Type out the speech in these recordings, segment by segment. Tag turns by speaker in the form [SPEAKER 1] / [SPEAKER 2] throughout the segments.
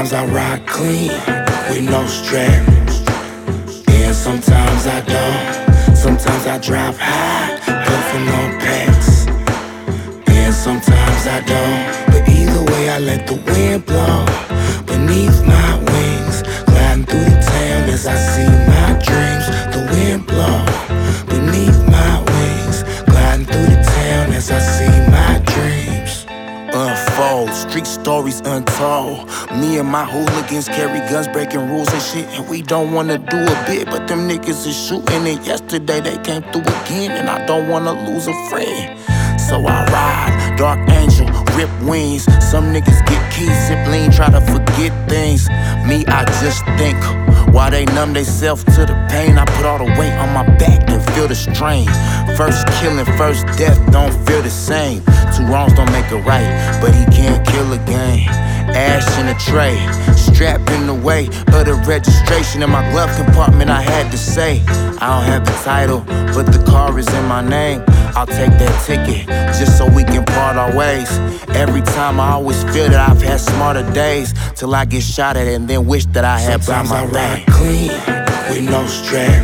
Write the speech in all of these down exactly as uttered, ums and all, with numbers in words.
[SPEAKER 1] Sometimes I ride clean with no strap, and sometimes I don't. Sometimes I drive high, puffin' on packs, and sometimes I don't. But either way, I let the wind blow beneath my wings, gliding through the town as I see my dreams. The wind blow beneath my wings, gliding through the town as I see my dreams unfold. Street stories untold. Me and my hooligans carry guns, breaking rules and shit, and we don't wanna do a bit, but them niggas is shooting. And yesterday they came through again, and I don't wanna lose a friend. So I ride, dark angel, rip wings. Some niggas get keys, sip lean, try to forget things. Me, I just think, while they numb theyself to the pain, I put all the weight on my back and feel the strain. First killing, first death, don't feel the same. Two wrongs don't make it right, but he can't kill again. Ash in a tray, strapped in the way of the registration. In my glove compartment, I had to say, I don't have the title, but the car is in my name. I'll take that ticket, just so we can part our ways. Every time I always feel that I've had smarter days, till I get shot at and then wish that I had by my
[SPEAKER 2] Sometimes I
[SPEAKER 1] bang.
[SPEAKER 2] ride clean with no strap,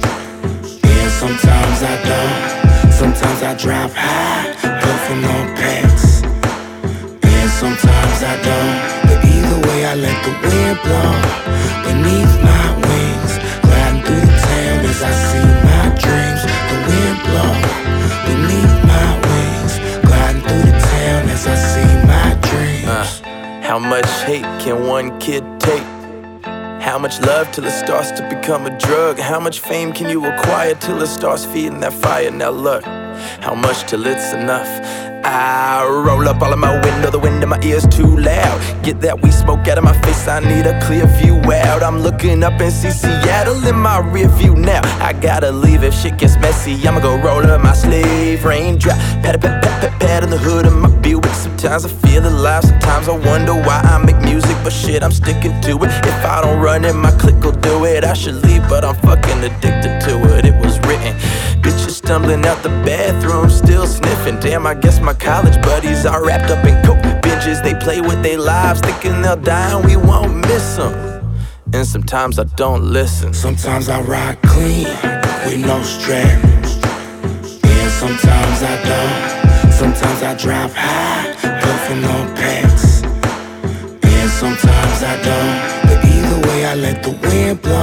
[SPEAKER 2] and sometimes I don't. Sometimes I drive high, puffin' on packs, and sometimes I don't. But either way, I let the wind blow beneath my wings, gliding through the town as I see my dreams. The wind blow beneath my wings, gliding through the town as I see my dreams.
[SPEAKER 3] Uh, how much hate can one kid take? How much love till it starts to become a drug? How much fame can you acquire till it starts feeding that fire? Now look, how much till it's enough? I roll up all of my window, the wind in my ears too loud. Get that weed smoke out of my face, I need a clear view out. I'm looking up and see Seattle in my rear view now. I gotta leave if shit gets messy, I'ma go roll up my sleeve. Raindrop, pat, pat, pat, pat, pat on the hood of my Buick. Sometimes I feel alive, sometimes I wonder why I make music, but shit, I'm sticking to it. If I don't run it, my clique will do it. I should leave, but I'm fucking addicted to it. It was written, bitches stumbling out the bathroom, still sniffing. Damn, I guess my college buddies are wrapped up in coke binges. They play with their lives, thinking they'll die and we won't miss them. And sometimes I don't listen.
[SPEAKER 2] Sometimes I ride clean with no strap, and sometimes I don't. Sometimes I drive high, puffin' on packs, and sometimes I don't. But either way, I let the wind blow